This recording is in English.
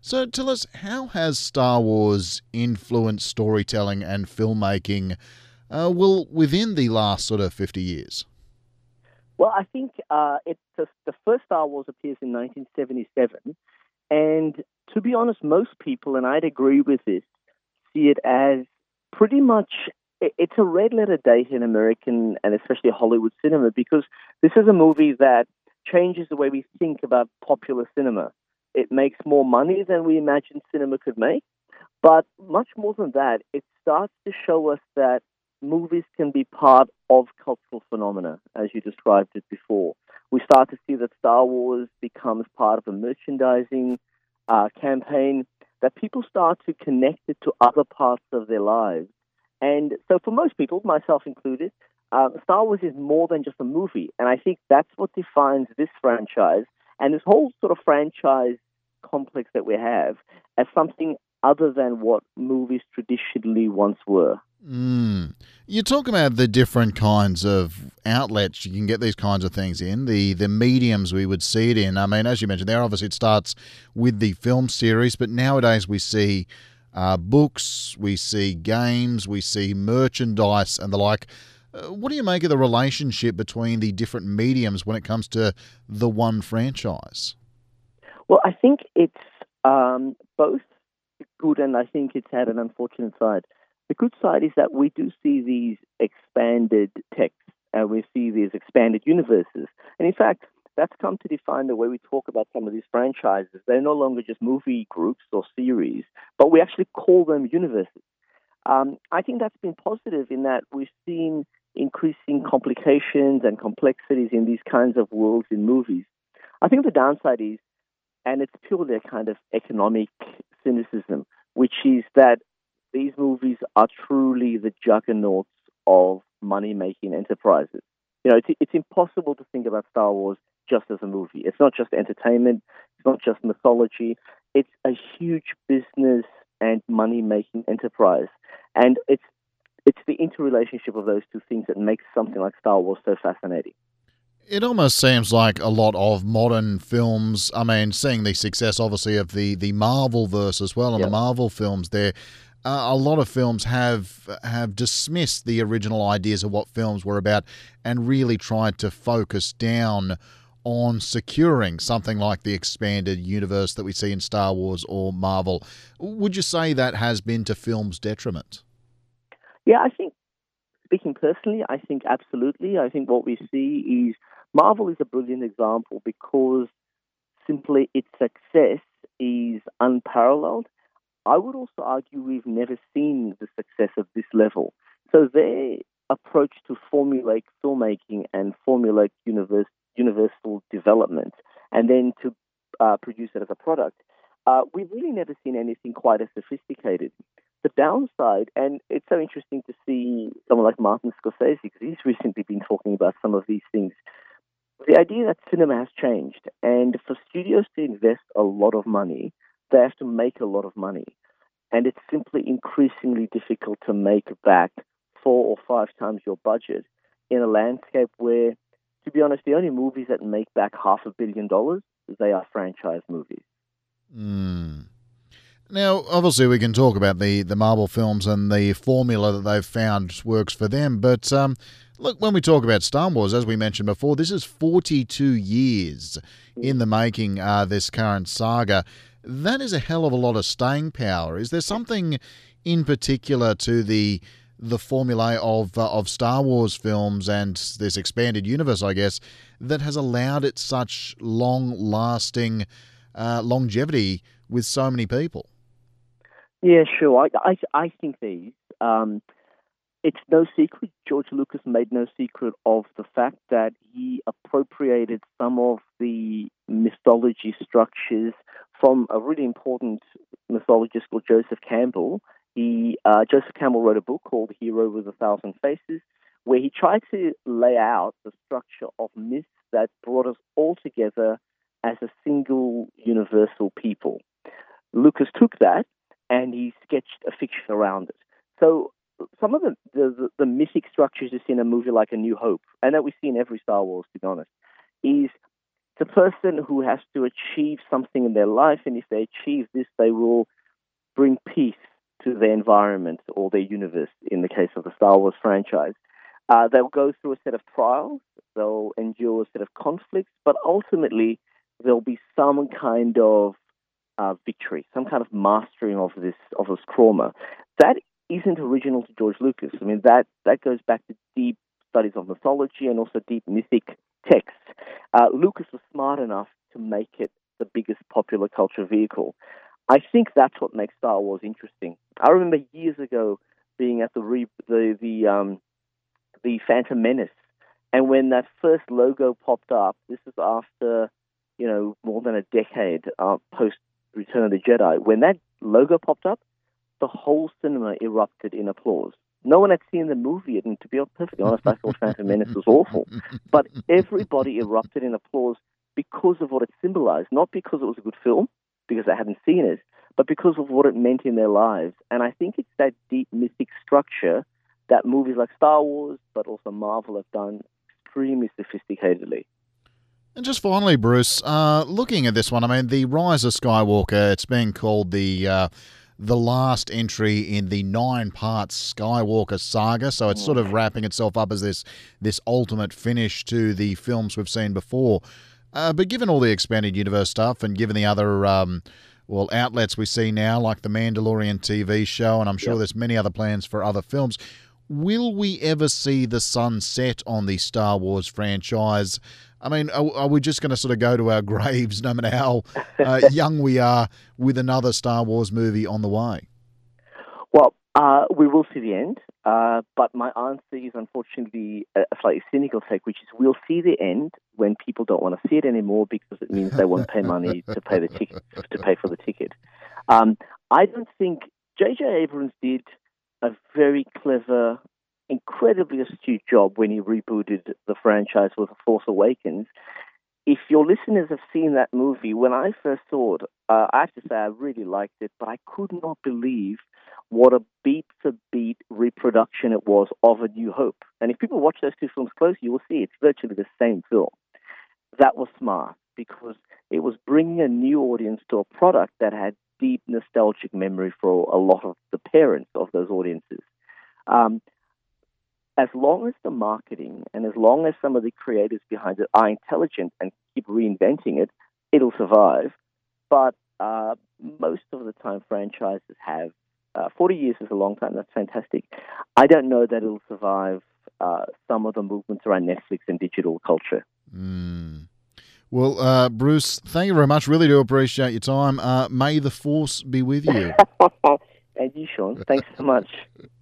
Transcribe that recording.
So tell us, how has Star Wars influenced storytelling and filmmaking, within the last sort of 50 years? Well, I think the first Star Wars appears in 1977, and to be honest, most people, and I'd agree with this, see it as pretty much it's a red letter day in American and especially Hollywood cinema because this is a movie that changes the way we think about popular cinema. It makes more money than we imagined cinema could make. But much more than that, it starts to show us that movies can be part of cultural phenomena, as you described it before. We start to see that Star Wars becomes part of a merchandising campaign, that people start to connect it to other parts of their lives. And so, for most people, myself included, Star Wars is more than just a movie. And I think that's what defines this franchise and this whole sort of franchise complex that we have as something other than what movies traditionally once were. Mm. You talk about the different kinds of outlets you can get these kinds of things in, the mediums we would see it in. I mean, as you mentioned there, obviously it starts with the film series, but nowadays we see books, we see games, we see merchandise and the like. What do you make of the relationship between the different mediums when it comes to the one franchise? Well, I think it's both good and I think it's had an unfortunate side. The good side is that we do see these expanded texts and we see these expanded universes. And in fact, that's come to define the way we talk about some of these franchises. They're no longer just movie groups or series, but we actually call them universes. I think that's been positive in that we've seen increasing complications and complexities in these kinds of worlds in movies. I think the downside is, and it's purely a kind of economic cynicism, which is that these movies are truly the juggernauts of money-making enterprises. It's impossible to think about Star Wars just as a movie. It's not just entertainment. It's not just mythology. It's a huge business and money-making enterprise, and it's the interrelationship of those two things that makes something like Star Wars so fascinating. It almost seems like a lot of modern films. I mean, seeing the success, obviously, of the Marvel verse as well, and the Yeah. Marvel films. There, a lot of films have dismissed the original ideas of what films were about, and really tried to focus down on securing something like the expanded universe that we see in Star Wars or Marvel. Would you say that has been to film's detriment? Yeah, I think speaking personally, I think absolutely. I think what we see is Marvel is a brilliant example because simply its success is unparalleled. I would also argue we've never seen the success of this level. So their approach to formulate filmmaking and formulate universal development, and then to produce it as a product, we've really never seen anything quite as sophisticated. The downside, and it's so interesting to see someone like Martin Scorsese, because he's recently been talking about some of these things. The idea that cinema has changed, and for studios to invest a lot of money, they have to make a lot of money. And it's simply increasingly difficult to make back 4 or 5 times your budget in a landscape where, to be honest, the only movies that make back $500 million, they are franchise movies. Mm. Now, obviously, we can talk about the Marvel films and the formula that they've found works for them. But look, when we talk about Star Wars, as we mentioned before, this is 42 years in the making. This current saga, that is a hell of a lot of staying power. Is there something in particular to the formula of Star Wars films and this expanded universe, I guess, that has allowed it such long lasting longevity with so many people? Yeah, sure. I think these. It's no secret. George Lucas made no secret of the fact that he appropriated some of the mythology structures from a really important mythologist called Joseph Campbell. Joseph Campbell wrote a book called Hero with a Thousand Faces, where he tried to lay out the structure of myths that brought us all together as a single universal people. Lucas took that and he sketched a fiction around it. So some of the mythic structures you see in a movie like A New Hope, and that we see in every Star Wars, to be honest, is It's a person who has to achieve something in their life, and if they achieve this, they will bring peace to their environment or their universe, in the case of the Star Wars franchise. They'll go through a set of trials, they'll endure a set of conflicts, but ultimately there'll be some kind of victory, some kind of mastering of this trauma. That isn't original to George Lucas. I mean, that goes back to deep studies of mythology and also deep mythic texts. Lucas was smart enough to make it the biggest popular culture vehicle. I think that's what makes Star Wars interesting. I remember years ago being at the Phantom Menace, and when that first logo popped up, this is after more than a decade post Return of the Jedi. When that logo popped up, the whole cinema erupted in applause. No one had seen the movie, and to be perfectly honest, I thought Phantom Menace was awful. But everybody erupted in applause because of what it symbolized, not because it was a good film, because they hadn't seen it, but because of what it meant in their lives. And I think it's that deep mythic structure that movies like Star Wars, but also Marvel, have done extremely sophisticatedly. And just finally, Bruce, looking at this one, I mean, The Rise of Skywalker, it's being called the last entry in the 9-part Skywalker saga, so it's sort of wrapping itself up as this ultimate finish to the films we've seen before. But given all the expanded universe stuff and given the other outlets we see now, like the Mandalorian TV show, and I'm sure there's many other plans for other films, will we ever see the sunset on the Star Wars franchise? I mean, are we just going to sort of go to our graves, no matter how young we are, with another Star Wars movie on the way? Well, we will see the end, but my answer is unfortunately a slightly cynical take, which is we'll see the end when people don't want to see it anymore because it means they won't pay money to pay for the ticket. I don't think J.J. Abrams did a very clever, incredibly astute job when he rebooted the franchise with The Force Awakens. If your listeners have seen that movie, when I first saw it, I have to say I really liked it, but I could not believe what a beat-for-beat reproduction it was of A New Hope. And if people watch those two films closely, you will see it's virtually the same film. That was smart because it was bringing a new audience to a product that had deep nostalgic memory for a lot of the parents of those audiences. As long as the marketing and as long as some of the creators behind it are intelligent and keep reinventing it, it'll survive. But most of the time franchises have 40 years is a long time. That's fantastic. I don't know that it'll survive some of the movements around Netflix and digital culture. Well, Bruce, thank you very much. Really do appreciate your time. May the Force be with you. And you, Sean. Thanks so much.